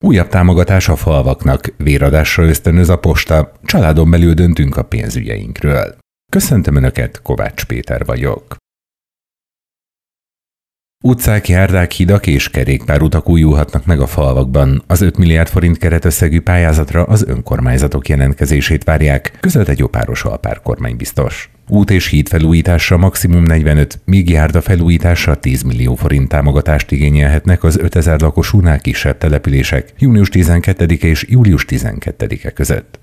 Újabb támogatás a falvaknak, véradásra ösztönöz a posta, családon belül döntünk a pénzügyeinkről. Köszöntöm Önöket, Kovács Péter vagyok. Utcák, járdák, hidak és kerékpárutak újulhatnak meg a falvakban. Az 5 milliárd forint keretösszegű pályázatra az önkormányzatok jelentkezését várják, közölte Gyopáros Alpár kormánybiztos. Út és híd felújításra maximum 45, míg járda felújításra 10 millió forint támogatást igényelhetnek az 5000 lakosúnál kisebb települések június 12-e és július 12-e között.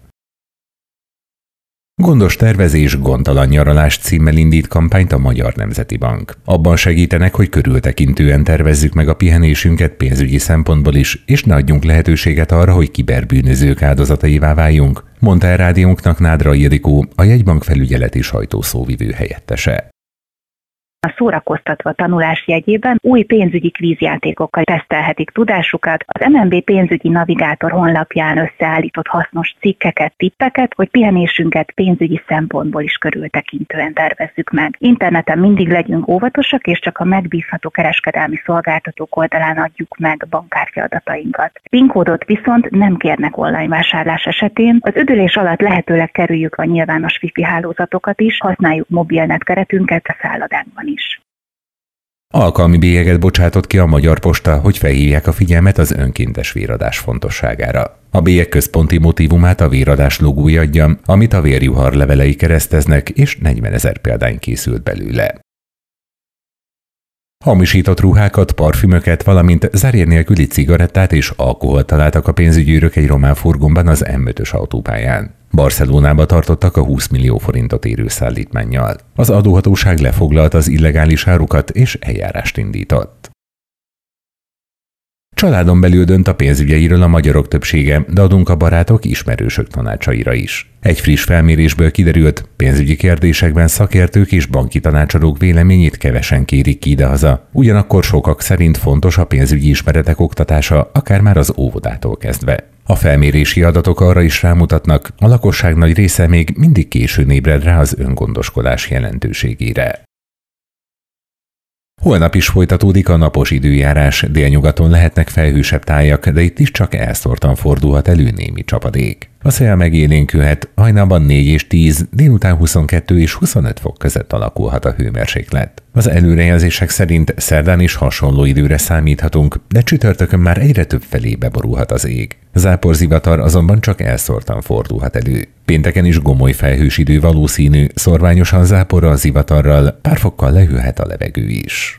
Gondos tervezés, gondtalan nyaralás címmel indít kampányt a Magyar Nemzeti Bank. Abban segítenek, hogy körültekintően tervezzük meg a pihenésünket pénzügyi szempontból is, és ne adjunk lehetőséget arra, hogy kiberbűnözők áldozataivá váljunk, mondta el rádiónknak Nádra Ildikó, a jegybank felügyeleti sajtószóvivő helyettese. A szórakoztatva tanulás jegyében új pénzügyi kvízjátékokkal tesztelhetik tudásukat, az MNB pénzügyi navigátor honlapján összeállított hasznos cikkeket, tippeket, hogy pihenésünket pénzügyi szempontból is körültekintően tervezzük meg. Interneten mindig legyünk óvatosak, és csak a megbízható kereskedelmi szolgáltatók oldalán adjuk meg bankkártya adatainkat. PIN kódot viszont nem kérnek online vásárlás esetén, az üdülés alatt lehetőleg kerüljük a nyilvános wifi hálózatokat is, használjuk mobilnet keretünket a szállodákban is. Alkalmi bélyeget bocsátott ki a Magyar Posta, hogy felhívják a figyelmet az önkéntes véradás fontosságára. A bélyeg központi motívumát a véradás logója adja, amit a vérjuhar levelei kereszteznek, és 40 000 példány készült belőle. Hamisított ruhákat, parfümöket, valamint zárér nélküli cigarettát és alkoholt találtak a pénzügyőrök egy román furgonban az M5-ös autópályán. Barcelonába tartottak a 20 millió forintot érő szállítmánnyal. Az adóhatóság lefoglalta az illegális árukat és eljárást indított. Családon belül dönt a pénzügyeiről a magyarok többsége, de adunk a barátok, ismerősök tanácsaira is. Egy friss felmérésből kiderült, pénzügyi kérdésekben szakértők és banki tanácsadók véleményét kevesen kérik ki idehaza. Ugyanakkor sokak szerint fontos a pénzügyi ismeretek oktatása, akár már az óvodától kezdve. A felmérési adatok arra is rámutatnak, a lakosság nagy része még mindig későn ébred rá az öngondoskodás jelentőségére. Holnap is folytatódik a napos időjárás, délnyugaton lehetnek felhősebb tájak, de itt is csak elszórtan fordulhat elő némi csapadék. A szél megélénkülhet, hajnalban 4 és 10, délután 22 és 25 fok között alakulhat a hőmérséklet. Az előrejelzések szerint szerdán is hasonló időre számíthatunk, de csütörtökön már egyre több felé beborulhat az ég. Záporzivatar azonban csak elszórtan fordulhat elő. Pénteken is gomoly felhős idő valószínű, szorványosan záporral, zivatarral, pár fokkal lehűlhet a levegő is.